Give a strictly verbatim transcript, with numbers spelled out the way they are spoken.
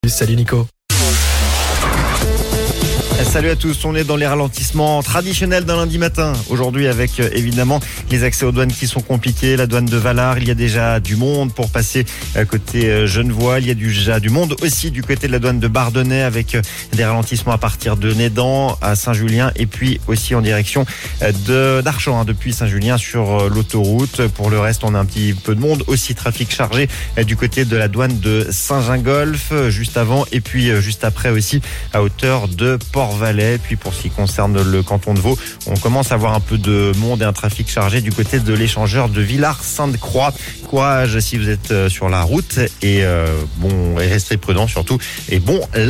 Salut Nico. Salut à tous, on est dans les ralentissements traditionnels d'un lundi matin. Aujourd'hui avec euh, évidemment les accès aux douanes qui sont compliqués. La douane de Valard, il y a déjà du monde pour passer euh, côté euh, Genevois. Il y a déjà du monde aussi du côté de la douane de Bardonnay avec euh, des ralentissements à partir de Nédan à Saint-Julien et puis aussi en direction euh, de d'Archamps hein, depuis Saint-Julien sur euh, l'autoroute. Pour le reste, on a un petit peu de monde. Aussi trafic chargé euh, du côté de la douane de Saint-Gingolph euh, juste avant et puis euh, juste après aussi à hauteur de Port-Valais. Puis pour ce qui concerne le canton de Vaud, on commence à avoir un peu de monde et un trafic chargé du côté de l'échangeur de Villars-Sainte-Croix. Courage si vous êtes sur la route et euh, bon, et restez prudents surtout et bon